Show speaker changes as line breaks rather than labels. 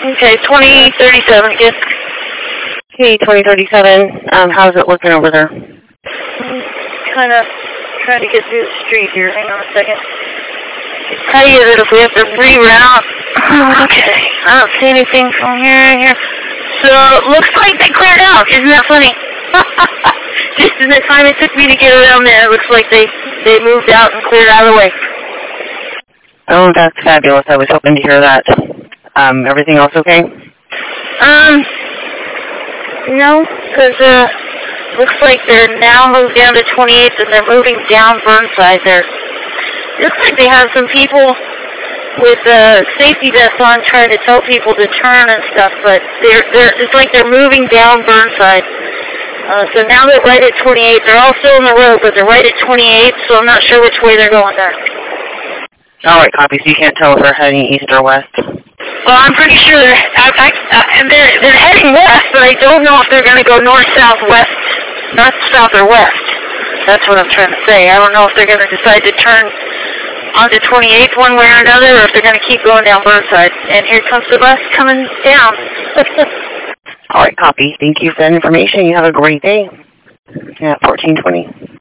Okay, 2037, kid.
Okay, 2037. How's it looking over there?
Kind of trying to get through the street here. Hang on a second. Tell you that if we have to reroute. Okay, I don't see anything from here. So it looks like they cleared out. Isn't that funny? Just in the time it took me to get around there, it looks like they moved out and cleared out of the way.
Oh, that's fabulous. I was hoping to hear that. Everything else okay?
No, because looks like they're now moved down to 28th and they're moving down Burnside there. Looks like they have some people with safety vests on trying to tell people to turn and stuff, but it's like they're moving down Burnside. So now they're right at 28th. They're all still on the road, but they're right at 28th, so I'm not sure which way they're going there.
All right, copy. So you can't tell if they're heading east or west?
Well, I'm pretty sure they're heading west, but I don't know if they're going to go north, south, or west. That's what I'm trying to say. I don't know if they're going to decide to turn onto 28th one way or another, or if they're going to keep going down Burnside. And here comes the bus coming down.
All right, copy. Thank you for that information. You have a great day. Yeah, 1420.